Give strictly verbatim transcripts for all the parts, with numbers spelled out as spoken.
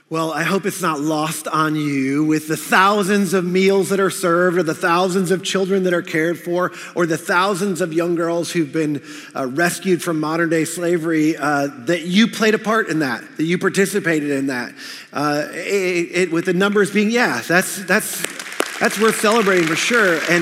Well, I hope it's not lost on you with the thousands of meals that are served, or the thousands of children that are cared for, or the thousands of young girls who've been uh, rescued from modern day slavery, uh, that you played a part in that, that you participated in that. Uh, it, it, with the numbers being, yeah, that's, that's, that's worth celebrating for sure. And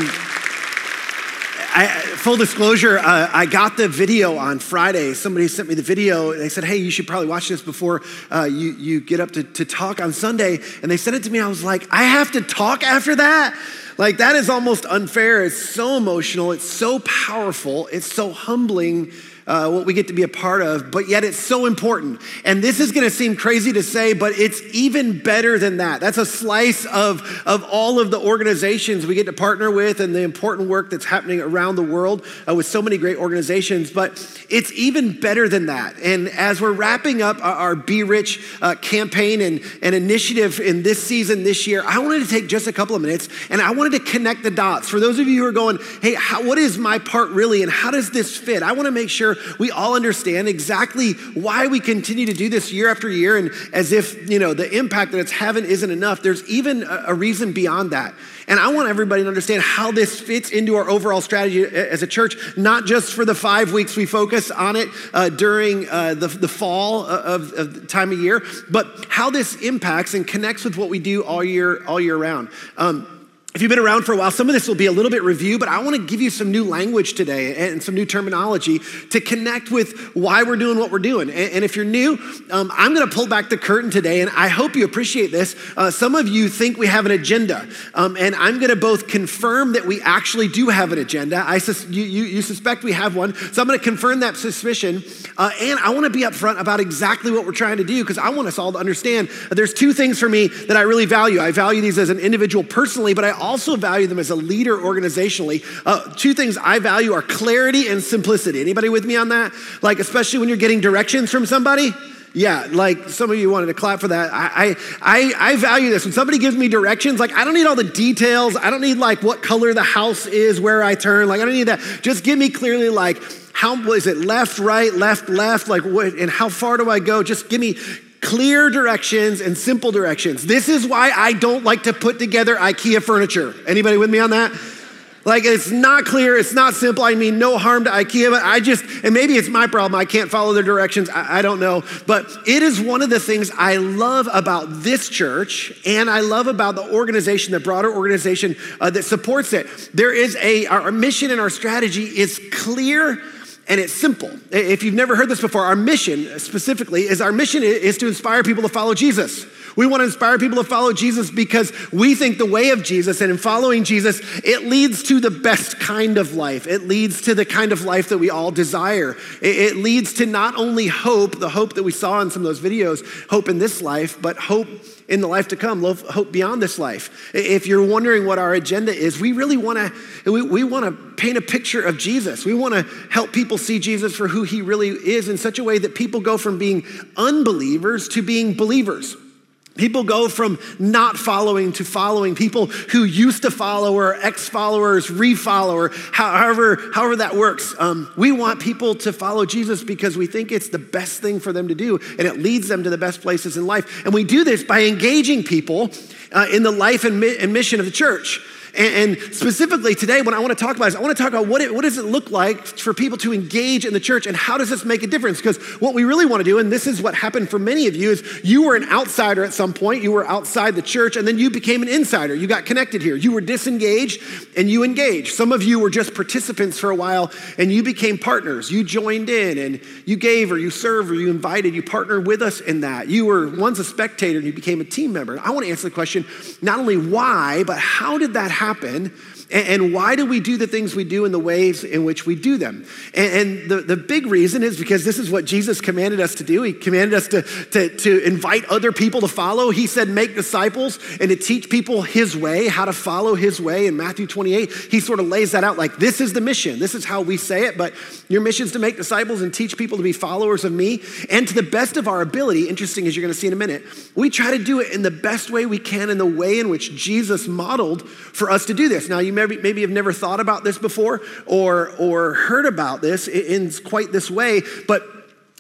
I, full disclosure, uh, I got the video on Friday. Somebody sent me the video and they said, hey, you should probably watch this before uh, you, you get up to, to talk on Sunday. And they sent it to me. I was like, I have to talk after that? Like, that is almost unfair. It's so emotional. It's so powerful. It's so humbling. Uh, what we get to be a part of, but yet it's so important. And this is gonna seem crazy to say, but it's even better than that. That's a slice of, of all of the organizations we get to partner with and the important work that's happening around the world uh, with so many great organizations, but it's even better than that. And as we're wrapping up our, our Be Rich uh, campaign and, and initiative in this season, this year, I wanted to take just a couple of minutes and I wanted to connect the dots. For those of you who are going, hey, how, what is my part really and how does this fit? I wanna make sure we all understand exactly why we continue to do this year after year, and as if, you know, the impact that it's having isn't enough, there's even a, a reason beyond that. And I want everybody to understand how this fits into our overall strategy as a church, not just for the five weeks we focus on it uh, during uh, the, the fall of, of the time of year, but how this impacts and connects with what we do all year, all year round. Um, If you've been around for a while, some of this will be a little bit review, but I want to give you some new language today and some new terminology to connect with why we're doing what we're doing. And if you're new, um, I'm going to pull back the curtain today, and I hope you appreciate this. Uh, some of you think we have an agenda, um, and I'm going to both confirm that we actually do have an agenda. I sus- you, you, you suspect we have one, so I'm going to confirm that suspicion, uh, and I want to be upfront about exactly what we're trying to do, because I want us all to understand that there's two things for me that I really value. I value these as an individual personally, but I also value them as a leader organizationally. Uh, two things I value are clarity and simplicity. Anybody with me on that? Like, especially when you're getting directions from somebody? Yeah, like some of you wanted to clap for that. I, I, I value this. When somebody gives me directions, like I don't need all the details. I don't need like what color the house is, where I turn. Like I don't need that. Just give me clearly like, how is it left, right, left, left, like what, and how far do I go? Just give me clear directions and simple directions. This is why I don't like to put together IKEA furniture. Anybody with me on that? Like it's not clear, it's not simple. I mean, no harm to IKEA, but I just, and maybe it's my problem, I can't follow their directions, I, I don't know. But it is one of the things I love about this church, and I love about the organization, the broader organization uh, that supports it. There is a, our mission and our strategy is clear, and it's simple. If you've never heard this before, our mission specifically is our mission is to inspire people to follow Jesus. We want to inspire people to follow Jesus because we think the way of Jesus, and in following Jesus, it leads to the best kind of life. It leads to the kind of life that we all desire. It, it leads to not only hope, the hope that we saw in some of those videos, hope in this life, but hope in the life to come, hope beyond this life. If you're wondering what our agenda is, we really want to we, we want to paint a picture of Jesus. We want to help people see Jesus for who he really is in such a way that people go from being unbelievers to being believers. People go from not following to following. People who used to follow or ex-followers, re-follower, however, however that works. Um, we want people to follow Jesus because we think it's the best thing for them to do, and it leads them to the best places in life. And we do this by engaging people uh, in the life and, mi- and mission of the church. And specifically today, what I want to talk about is I want to talk about what, it, what does it look like for people to engage in the church, and how does this make a difference? Because what we really want to do, and this is what happened for many of you, is you were an outsider at some point. You were outside the church, and then you became an insider. You got connected here. You were disengaged, and you engaged. Some of you were just participants for a while, and you became partners. You joined in, and you gave, or you served, or you invited. You partnered with us in that. You were once a spectator, and you became a team member. And I want to answer the question, not only why, but how did that happen? happen and why do we do the things we do in the ways in which we do them? And the, the big reason is because this is what Jesus commanded us to do. He commanded us to, to, to invite other people to follow. He said, make disciples and to teach people his way, how to follow his way. In Matthew twenty-eight, he sort of lays that out like, this is the mission. This is how we say it, but your mission is to make disciples and teach people to be followers of me. And to the best of our ability, interesting as you're gonna see in a minute, we try to do it in the best way we can, in the way in which Jesus modeled for us to do this. Now, you maybe, maybe have never thought about this before or, or heard about this in quite this way, but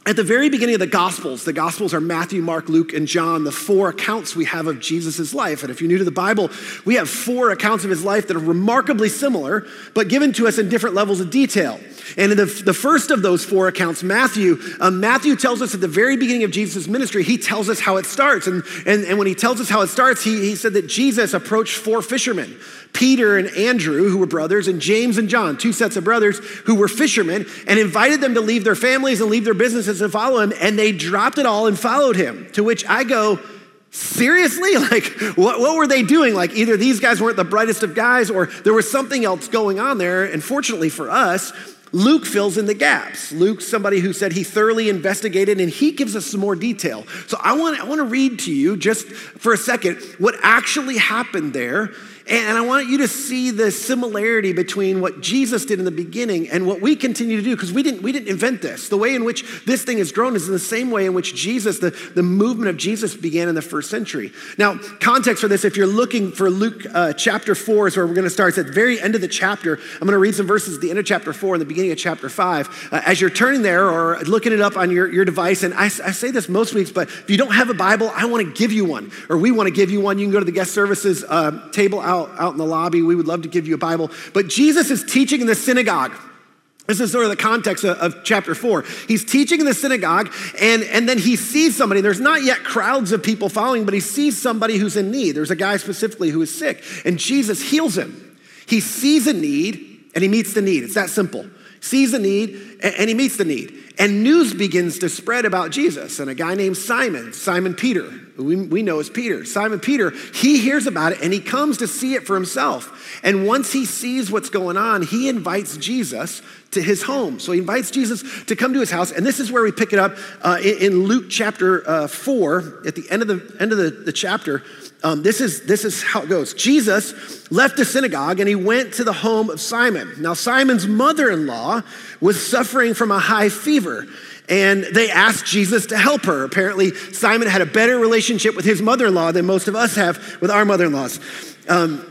At the very beginning of the Gospels, the Gospels are Matthew, Mark, Luke, and John, the four accounts we have of Jesus' life. And if you're new to the Bible, we have four accounts of his life that are remarkably similar, but given to us in different levels of detail. And in the, the first of those four accounts, Matthew, um, Matthew tells us at the very beginning of Jesus' ministry, he tells us how it starts. And, and, and when he tells us how it starts, he, he said that Jesus approached four fishermen, Peter and Andrew, who were brothers, and James and John, two sets of brothers who were fishermen, and invited them to leave their families and leave their businesses and follow him. And they dropped it all and followed him, to which I go, seriously? Like, what, what were they doing? Like, either these guys weren't the brightest of guys, or there was something else going on there. And fortunately for us, Luke fills in the gaps. Luke's somebody who said he thoroughly investigated, and he gives us some more detail. So I want, I want to read to you just for a second what actually happened there. And I want you to see the similarity between what Jesus did in the beginning and what we continue to do, because we didn't, we didn't invent this. The way in which this thing has grown is in the same way in which Jesus, the, the movement of Jesus began in the first century. Now, context for this, if you're looking for Luke uh, chapter four is where we're going to start. It's at the very end of the chapter. I'm going to read some verses at the end of chapter four and the beginning of chapter five. Uh, as you're turning there or looking it up on your, your device, and I, I say this most weeks, but if you don't have a Bible, I want to give you one, or we want to give you one. You can go to the guest services uh, table out out in the lobby. We would love to give you a Bible. But Jesus is teaching in the synagogue. This is sort of the context of, of chapter four. He's teaching in the synagogue, and, and then he sees somebody. There's not yet crowds of people following, but he sees somebody who's in need. There's a guy specifically who is sick, and Jesus heals him. He sees a need, and he meets the need. It's that simple. Sees a need, and, and he meets the need. And news begins to spread about Jesus. And a guy named Simon, Simon Peter, who we, we know as Peter. Simon Peter, he hears about it and he comes to see it for himself. And once he sees what's going on, he invites Jesus to his home. So he invites Jesus to come to his house. And this is where we pick it up uh, in, in Luke chapter uh, four, at the end of the end of the, the chapter. Um, this is this is how it goes. Jesus left the synagogue and he went to the home of Simon. Now, Simon's mother-in-law was suffering from a high fever, and they asked Jesus to help her. Apparently, Simon had a better relationship with his mother-in-law than most of us have with our mother-in-laws. Um,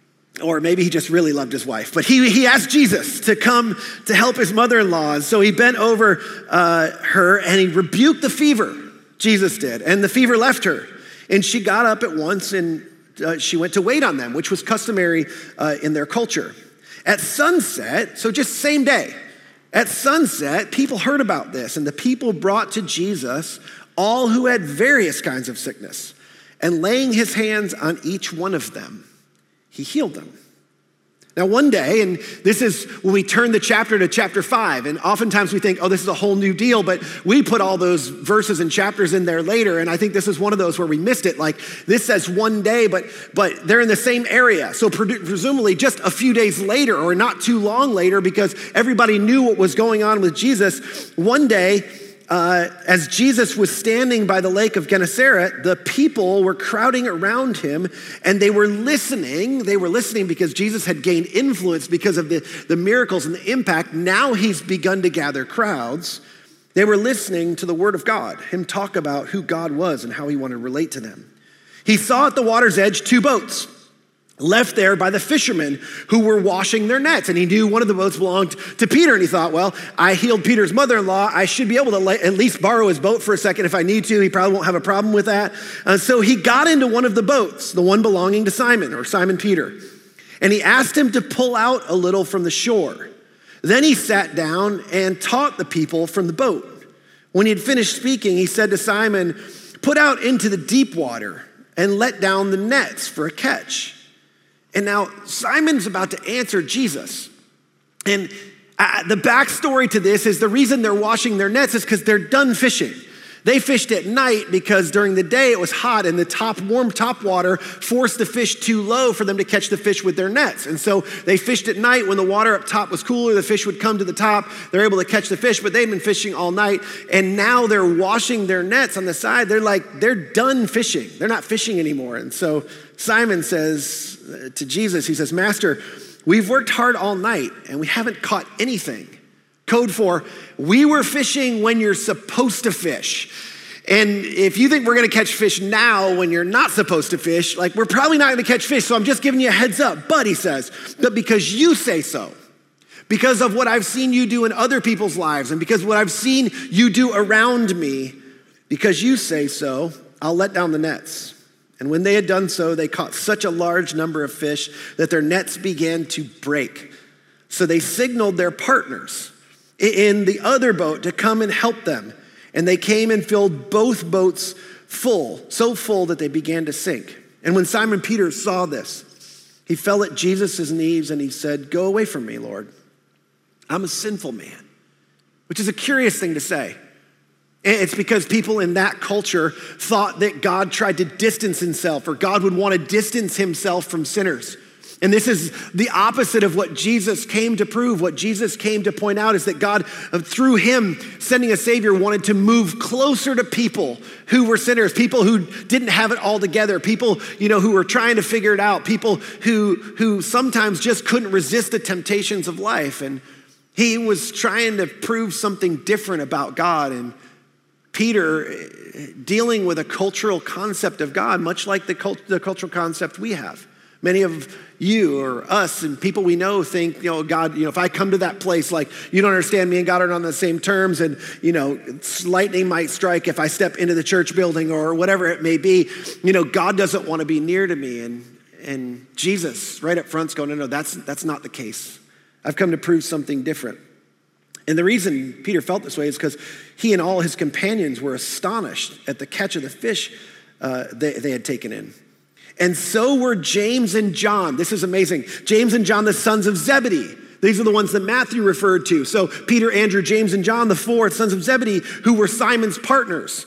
or maybe he just really loved his wife. But he, he asked Jesus to come to help his mother-in-law. And so he bent over uh, her and he rebuked the fever, Jesus did, and the fever left her. And she got up at once and uh, she went to wait on them, which was customary uh, in their culture. At sunset, so just same day, at sunset, people heard about this, and the people brought to Jesus all who had various kinds of sickness, and laying his hands on each one of them, he healed them. Now, one day, and this is when we turn the chapter to chapter five, and oftentimes we think, oh, this is a whole new deal, but we put all those verses and chapters in there later, and I think this is one of those where we missed it. Like, this says one day, but but they're in the same area. So presumably just a few days later, or not too long later, because everybody knew what was going on with Jesus, one day, Uh, as Jesus was standing by the lake of Gennesaret, the people were crowding around him and they were listening. They were listening because Jesus had gained influence because of the, the miracles and the impact. Now he's begun to gather crowds. They were listening to the word of God, him talk about who God was and how he wanted to relate to them. He saw at the water's edge two boats left there by the fishermen who were washing their nets. And he knew one of the boats belonged to Peter. And he thought, well, I healed Peter's mother-in-law. I should be able to at least borrow his boat for a second if I need to. He probably won't have a problem with that. Uh, so he got into one of the boats, the one belonging to Simon, or Simon Peter. And he asked him to pull out a little from the shore. Then he sat down and taught the people from the boat. When he had finished speaking, he said to Simon, put out into the deep water and let down the nets for a catch. And now Simon's about to answer Jesus. And uh, the backstory to this is the reason they're washing their nets is because they're done fishing. They fished at night because during the day it was hot and the top warm top water forced the fish too low for them to catch the fish with their nets. And so they fished at night when the water up top was cooler, the fish would come to the top, they're able to catch the fish, but they've been fishing all night. And now they're washing their nets on the side. They're like, they're done fishing. They're not fishing anymore. And so Simon says to Jesus, he says, Master, we've worked hard all night and we haven't caught anything. Code for, we were fishing when you're supposed to fish. And if you think we're gonna catch fish now when you're not supposed to fish, like we're probably not gonna catch fish, so I'm just giving you a heads up. But he says, but because you say so, because of what I've seen you do in other people's lives and because what I've seen you do around me, because you say so, I'll let down the nets." And when they had done so, they caught such a large number of fish that their nets began to break. So they signaled their partners in the other boat to come and help them. And they came and filled both boats full, so full that they began to sink. And when Simon Peter saw this, he fell at Jesus' knees and he said, "Go away from me, Lord. I'm a sinful man," which is a curious thing to say. It's because people in that culture thought that God tried to distance himself, or God would want to distance himself from sinners. And this is the opposite of what Jesus came to prove. What Jesus came to point out is that God, through him sending a Savior, wanted to move closer to people who were sinners, people who didn't have it all together, people, you know, who were trying to figure it out, people who, who sometimes just couldn't resist the temptations of life. And he was trying to prove something different about God. And Peter, dealing with a cultural concept of God, much like the, cult, the cultural concept we have. Many of you or us and people we know think, you know, God, you know, if I come to that place, like, you don't understand, me and God are on the same terms, and, you know, lightning might strike if I step into the church building or whatever it may be. You know, God doesn't want to be near to me. And and Jesus, right up front's going, no, no, that's, that's not the case. I've come to prove something different. And the reason Peter felt this way is because he and all his companions were astonished at the catch of the fish uh, they, they had taken in. And so were James and John. This is amazing. James and John, the sons of Zebedee. These are the ones that Matthew referred to. So Peter, Andrew, James, and John, the four sons of Zebedee, who were Simon's partners.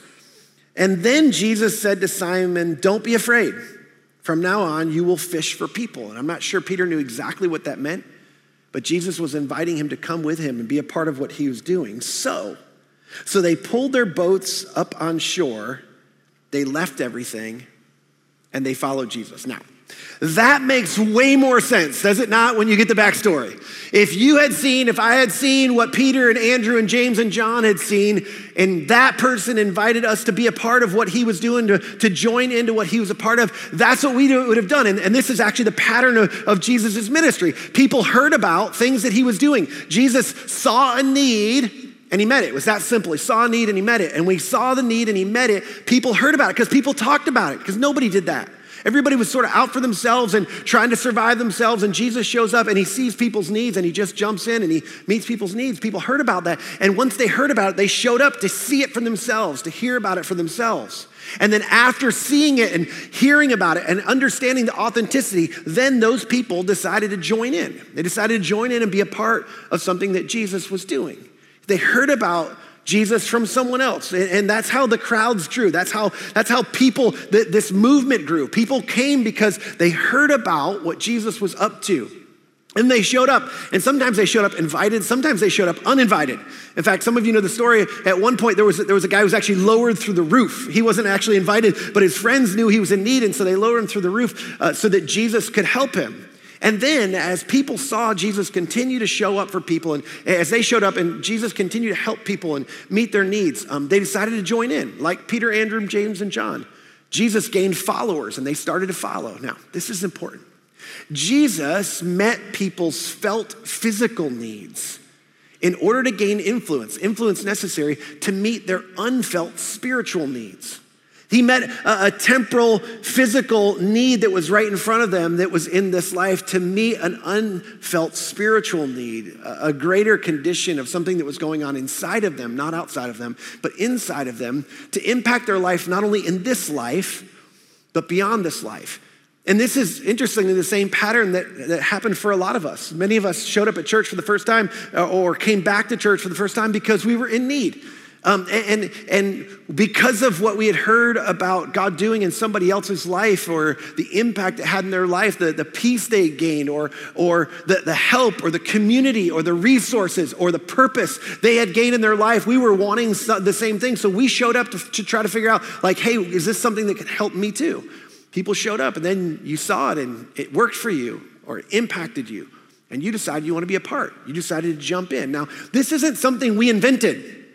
And then Jesus said to Simon, "Don't be afraid. From now on, you will fish for people." And I'm not sure Peter knew exactly what that meant, but Jesus was inviting him to come with him and be a part of what he was doing. So, so they pulled their boats up on shore, they left everything, and they followed Jesus. Now, that makes way more sense, does it not, when you get the backstory? If you had seen, if I had seen what Peter and Andrew and James and John had seen, and that person invited us to be a part of what he was doing, to, to join into what he was a part of, that's what we would have done. And, and this is actually the pattern of, of Jesus' ministry. People heard about things that he was doing. Jesus saw a need and he met it. It was that simple. He saw a need and he met it. And when he saw the need and he met it, people heard about it because people talked about it, because nobody did that. Everybody was sort of out for themselves and trying to survive themselves, and Jesus shows up and he sees people's needs and he just jumps in and he meets people's needs. People heard about that, and once they heard about it, they showed up to see it for themselves, to hear about it for themselves. And then after seeing it and hearing about it and understanding the authenticity, then those people decided to join in. They decided to join in and be a part of something that Jesus was doing. They heard about Jesus from someone else. And that's how the crowds grew. That's how, that's how people, this movement grew. People came because they heard about what Jesus was up to. And they showed up. And sometimes they showed up invited. Sometimes they showed up uninvited. In fact, some of you know the story. At one point, there was, there was a guy who was actually lowered through the roof. He wasn't actually invited, but his friends knew he was in need. And so they lowered him through the roof uh, so that Jesus could help him. And then as people saw Jesus continue to show up for people, and as they showed up and Jesus continued to help people and meet their needs, um, they decided to join in, like Peter, Andrew, James, and John. Jesus gained followers and they started to follow. Now, this is important. Jesus met people's felt physical needs in order to gain influence, influence necessary to meet their unfelt spiritual needs. He met a, a temporal, physical need that was right in front of them that was in this life to meet an unfelt spiritual need, a, a greater condition of something that was going on inside of them, not outside of them, but inside of them, to impact their life not only in this life, but beyond this life. And this is interestingly the same pattern that, that happened for a lot of us. Many of us showed up at church for the first time or came back to church for the first time because we were in need. Um, and, and because of what we had heard about God doing in somebody else's life, or the impact it had in their life, the, the peace they gained, or, or the, the help, or the community, or the resources, or the purpose they had gained in their life, we were wanting the same thing. So we showed up to, to try to figure out, like, hey, is this something that could help me too? People showed up, and then you saw it, and it worked for you, or it impacted you, and you decided you want to be a part. You decided to jump in. Now, this isn't something we invented.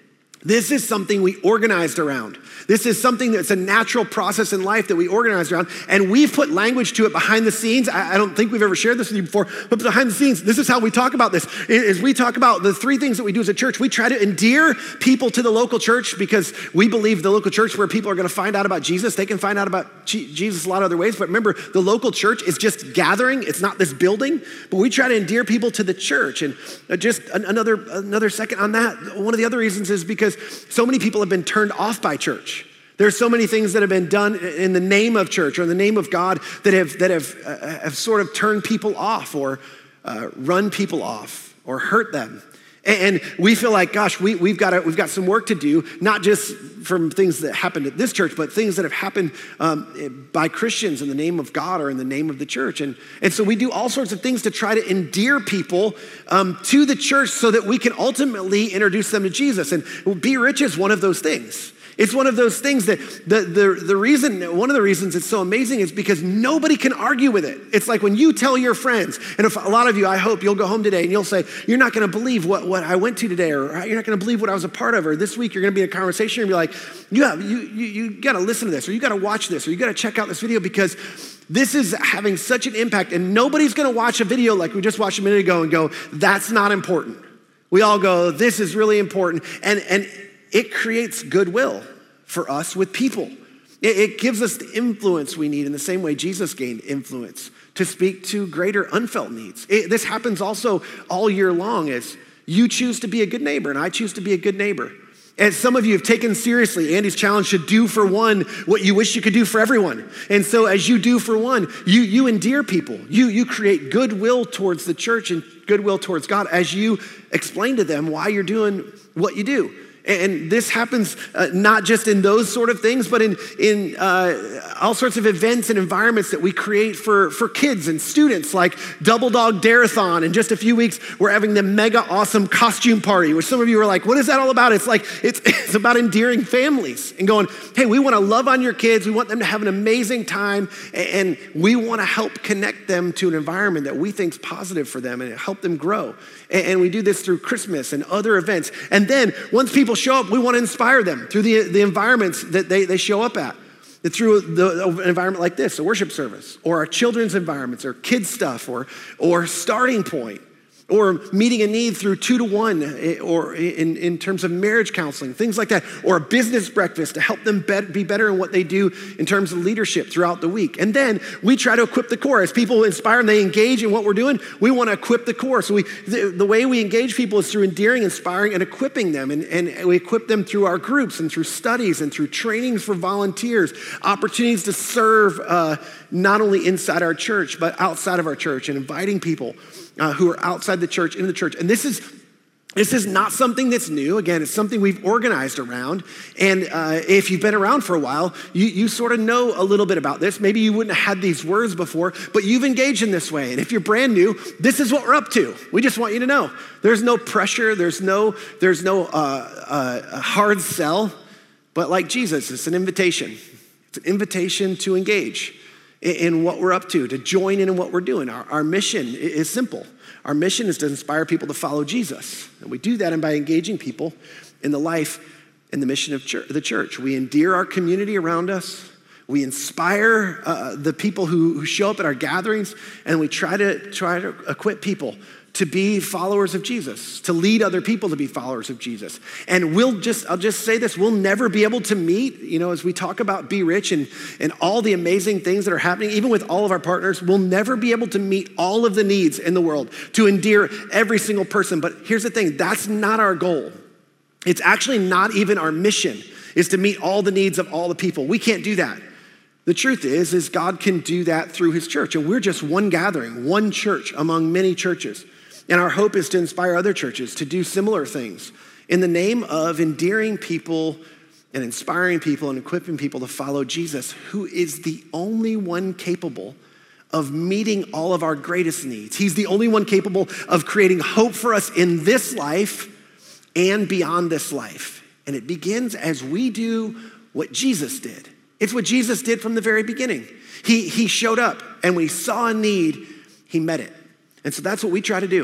This is something we organized around. This is something that's a natural process in life that we organize around, and we've put language to it behind the scenes. I, I don't think we've ever shared this with you before, but behind the scenes, this is how we talk about this. Is we talk about the three things that we do as a church. We try to endear people to the local church because we believe the local church where people are going to find out about Jesus. They can find out about Jesus a lot of other ways, but remember, the local church is just gathering. It's not this building, but we try to endear people to the church. And just another, another second on that, one of the other reasons is because so many people have been turned off by church. There's so many things that have been done in the name of church or in the name of God that have that have uh, have sort of turned people off or uh, run people off or hurt them. And we feel like, gosh, we, we've got to, we've got some work to do, not just from things that happened at this church, but things that have happened um, by Christians in the name of God or in the name of the church. And, and so we do all sorts of things to try to endear people um, to the church so that we can ultimately introduce them to Jesus. And Be Rich is one of those things. It's one of those things that the, the, the reason, one of the reasons it's so amazing is because nobody can argue with it. It's like when you tell your friends, and if a lot of you, I hope you'll go home today and you'll say, you're not gonna believe what, what I went to today, or you're not gonna believe what I was a part of, or this week you're gonna be in a conversation and be like, yeah, you, you, you gotta listen to this, or you gotta watch this, or you gotta check out this video because this is having such an impact, and nobody's gonna watch a video like we just watched a minute ago and go, that's not important. We all go, this is really important, and, and it creates goodwill for us with people. It, it gives us the influence we need in the same way Jesus gained influence to speak to greater unfelt needs. It, this happens also all year long as you choose to be a good neighbor and I choose to be a good neighbor. And some of you have taken seriously Andy's challenge to do for one what you wish you could do for everyone. And so as you do for one, you, you endear people. You, you create goodwill towards the church and goodwill towards God as you explain to them why you're doing what you do. And this happens uh, not just in those sort of things, but in, in uh, all sorts of events and environments that we create for, for kids and students, like Double Dog Dare-a-thon. In just a few weeks, we're having the mega awesome costume party, which some of you are like, what is that all about? It's like, it's, it's about endearing families and going, hey, we want to love on your kids. We want them to have an amazing time. And we want to help connect them to an environment that we think is positive for them and help them grow. And we do this through Christmas and other events. And then once people show up, we want to inspire them through the, the environments that they, they show up at. Through the, an environment like this, a worship service, or our children's environments, or kids stuff, or, or Starting Point, or meeting a need through two to one, or in, in terms of marriage counseling, things like that, or a business breakfast to help them be better in what they do in terms of leadership throughout the week. And then we try to equip the core. As people inspire and they engage in what we're doing, we want to equip the core. So we, the, the way we engage people is through endearing, inspiring, and equipping them. And, and we equip them through our groups and through studies and through trainings for volunteers, opportunities to serve uh, not only inside our church, but outside of our church, and inviting people Uh, who are outside the church, into the church. And this is this is not something that's new. Again, it's something we've organized around. And uh, if you've been around for a while, you, you sort of know a little bit about this. Maybe you wouldn't have had these words before, but you've engaged in this way. And if you're brand new, this is what we're up to. We just want you to know. There's no pressure. There's no, there's no uh, uh, hard sell. But like Jesus, it's an invitation. It's an invitation to engage in what we're up to, to join in in what we're doing. Our, our mission is simple. Our mission is to inspire people to follow Jesus. And we do that and by engaging people in the life and the mission of church, the church. We endear our community around us. We inspire uh, the people who, who show up at our gatherings, and we try to try to equip people to be followers of Jesus, to lead other people to be followers of Jesus. And we'll just, I'll just say this, we'll never be able to meet, you know, as we talk about Be Rich and, and all the amazing things that are happening, even with all of our partners, we'll never be able to meet all of the needs in the world, to endear every single person. But here's the thing, that's not our goal. It's actually not even our mission, is to meet all the needs of all the people. We can't do that. The truth is, is God can do that through his church. And we're just one gathering, one church among many churches. And our hope is to inspire other churches to do similar things in the name of endearing people and inspiring people and equipping people to follow Jesus, who is the only one capable of meeting all of our greatest needs. He's the only one capable of creating hope for us in this life and beyond this life. And it begins as we do what Jesus did. It's what Jesus did from the very beginning. He, he showed up, and when he saw a need, he met it. And so that's what we try to do.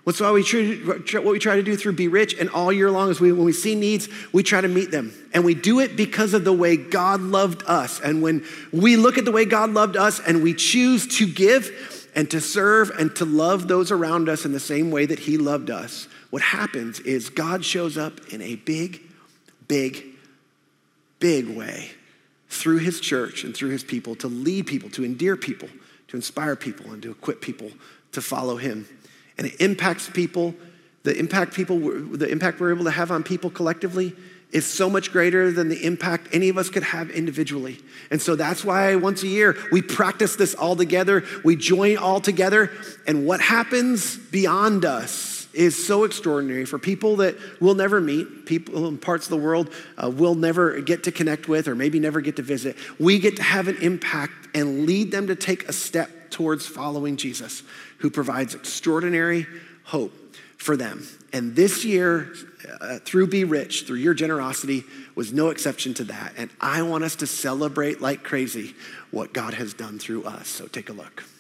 What's why we try, what we try to do through Be Rich and all year long is we, when we see needs, we try to meet them. And we do it because of the way God loved us. And when we look at the way God loved us and we choose to give and to serve and to love those around us in the same way that he loved us, what happens is God shows up in a big, big, big way through his church and through his people to lead people, to endear people, to inspire people, and to equip people to follow him. And it impacts people. The impact people, the impact we're able to have on people collectively is so much greater than the impact any of us could have individually. And so that's why once a year we practice this all together. We join all together. And what happens beyond us is so extraordinary for people that we'll never meet, people in parts of the world uh, we'll never get to connect with or maybe never get to visit. We get to have an impact and lead them to take a step towards following Jesus, who provides extraordinary hope for them. And this year, uh, through Be Rich, through your generosity, was no exception to that. And I want us to celebrate like crazy what God has done through us. So take a look.